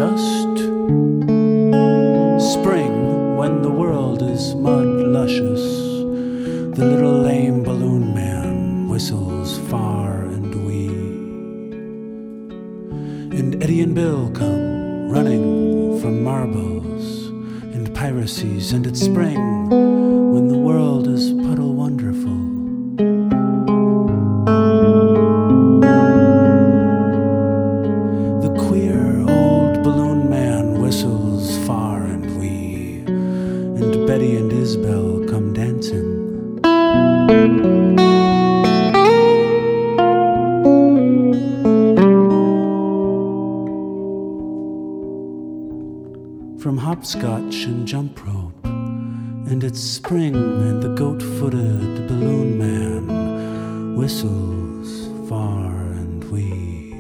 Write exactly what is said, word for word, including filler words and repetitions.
just spring when the world is mud luscious. The little lame balloon man whistles far and wee, and Eddie and Bill come running from marbles and piracies, and it's spring when the world is puddle wonderful. The queer old balloon man whistles far and wee, and Betty and Isabel come dancing. From hopscotch and jump rope, and it's spring, and the goat-footed balloon man whistles far and wee.